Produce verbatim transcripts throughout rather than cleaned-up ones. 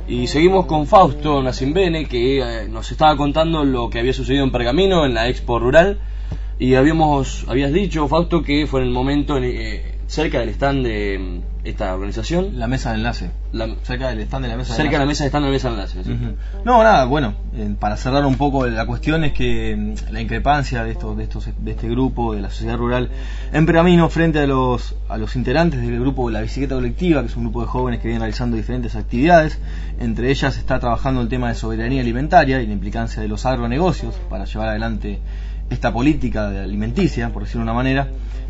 Y seguimos con Fausto Nacimbene, que eh, nos estaba contando lo que había sucedido en Pergamino, en la Expo Rural. Y habíamos habías dicho, Fausto, que fue en el momento en, eh, cerca del stand de eh, esta organización. La mesa de enlace. La, cerca del stand de la mesa de cerca enlace. de la mesa de stand de la mesa de enlace. ¿Sí? Uh-huh. No, nada, bueno, eh, para cerrar un poco la cuestión es que mm, la increpancia de estos, de estos, de este grupo de la sociedad rural en Pergamino frente a los a los integrantes del grupo de la bicicleta colectiva, que es un grupo de jóvenes que vienen realizando diferentes actividades. Entre ellas está trabajando el tema de soberanía alimentaria y la implicancia de los agronegocios para llevar adelante esta política de alimenticia, por decirlo de una manera.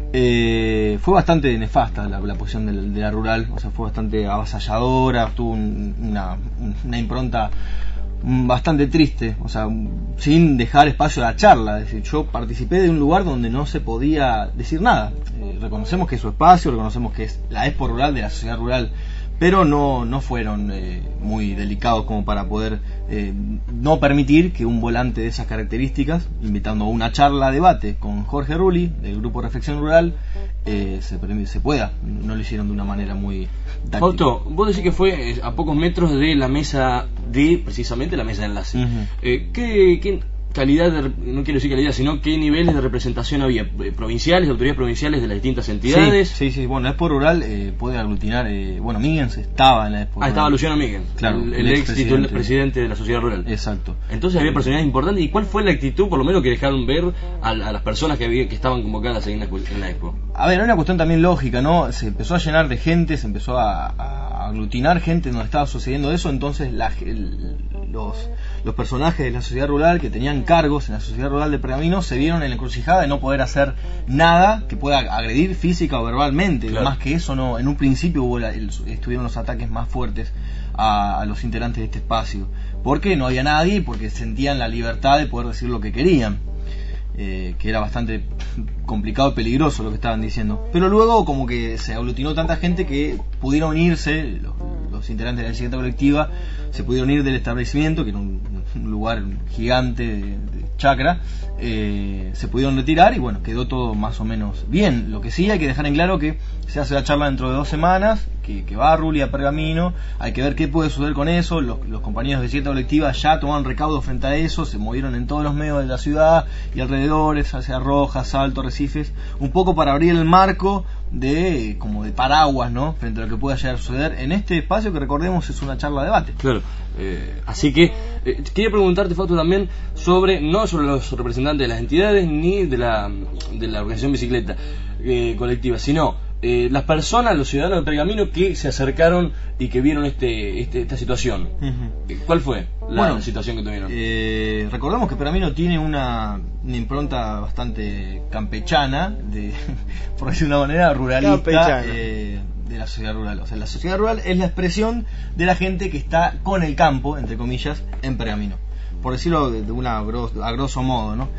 Eh, fue bastante nefasta la, la posición de, de la rural, o sea, fue bastante avasalladora, tuvo un, una, una impronta bastante triste, o sea, sin dejar espacio a la charla. Es decir, yo participé de un lugar donde no se podía decir nada. Eh, reconocemos que es su espacio, reconocemos que es la expo rural de la sociedad rural, pero no, no fueron eh, muy delicados como para poder eh, no permitir que un volante de esas características, invitando a una charla, debate con Jorge Rulli del grupo Reflexión Rural, eh, se, se pueda. No lo hicieron de una manera muy táctica. Fausto, vos decís que fue a pocos metros de la mesa de, precisamente, la mesa de enlace. Uh-huh. eh, ¿qué, qué calidad, de, no quiero decir calidad, sino qué niveles de representación había? ¿Provinciales, autoridades provinciales de las distintas entidades? Sí, sí, sí. Bueno, la Expo Rural eh, puede aglutinar, eh, bueno, Míguez estaba en la Expo Rural. Ah, estaba Luciano Míguez, claro, el, el, el ex presidente. presidente de la sociedad rural. Exacto. Entonces había personalidades importantes. ¿Y cuál fue la actitud, por lo menos, que dejaron ver a, a las personas que, había, que estaban convocadas en la, en la Expo? A ver, era una cuestión también lógica, ¿no? Se empezó a llenar de gente, se empezó a, a aglutinar gente donde estaba sucediendo eso, entonces la, el, los, los personajes de la sociedad rural que tenían cargos en la sociedad rural de Pergamino se vieron en la encrucijada de no poder hacer nada que pueda agredir física o verbalmente. Claro. Más que eso, no. En un principio hubo la, el, estuvieron los ataques más fuertes a, a los integrantes de este espacio, porque no había nadie y porque sentían la libertad de poder decir lo que querían. Eh, que era bastante complicado y peligroso lo que estaban diciendo, pero luego como que se aglutinó tanta gente que pudieron irse, los, los integrantes de la bicicleta colectiva se pudieron ir del establecimiento, que era un, un lugar gigante de, de chacra, eh, se pudieron retirar y bueno, quedó todo más o menos bien. Lo que sí hay que dejar en claro que se hace la charla dentro de dos semanas, que, que va a Rulli a Pergamino, hay que ver qué puede suceder con eso. Los, los compañeros de bicicleta colectiva ya tomaron recaudo frente a eso, se movieron en todos los medios de la ciudad y alrededores, hacia Rojas, Salto, Recifes, un poco para abrir el marco de como de paraguas, ¿no?, frente a lo que pueda llegar a suceder en este espacio que, recordemos, es una charla de debate. Claro. Eh, así que eh, quería preguntarte, Fausto, también sobre, no sobre los representantes de las entidades ni de la de la organización bicicleta eh, colectiva, sino eh, las personas, los ciudadanos de Pergamino que se acercaron y que vieron este, este esta situación. Uh-huh. ¿Cuál fue la bueno, situación que tuvieron? Eh, recordamos que Pergamino tiene una, una impronta bastante campechana, de, por decirlo de una manera, ruralista, eh, de la sociedad rural. O sea, la sociedad rural es la expresión de la gente que está con el campo, entre comillas, en Pergamino, por decirlo de, de una gros, a grosso modo, ¿no?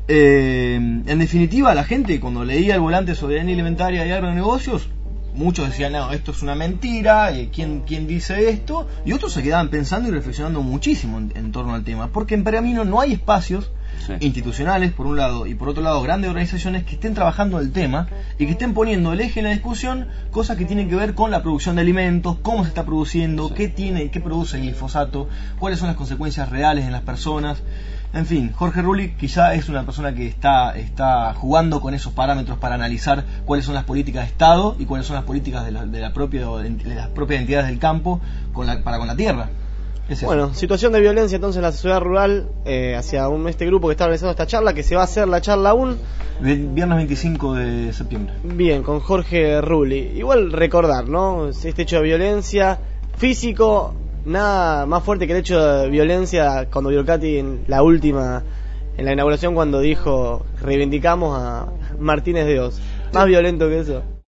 Eh, en definitiva, la gente, cuando leía el volante de soberanía alimentaria y agronegocios, muchos decían, no, esto es una mentira, eh, ¿quién, ¿quién dice esto? Y otros se quedaban pensando y reflexionando muchísimo en, en torno al tema, porque en Pergamino no hay espacios sí. institucionales, por un lado, y por otro lado, grandes organizaciones que estén trabajando el tema y que estén poniendo el eje en la discusión, cosas que tienen que ver con la producción de alimentos, cómo se está produciendo, sí. qué tiene, qué produce el glifosato, cuáles son las consecuencias reales en las personas. En fin, Jorge Rulli quizá es una persona que está, está jugando con esos parámetros para analizar cuáles son las políticas de Estado y cuáles son las políticas de, la, de, la propia, de las propias entidades del campo con la, para con la tierra. Es bueno, situación de violencia entonces en la sociedad rural eh, hacia un, este grupo que está organizando esta charla, que se va a hacer la charla aún viernes veinticinco de septiembre. Bien, con Jorge Rulli. Igual recordar, ¿no? Este hecho de violencia físico, nada más fuerte que el hecho de violencia cuando Biolcati en la última, en la inauguración, cuando dijo reivindicamos a Martínez de Oz. Más violento que eso.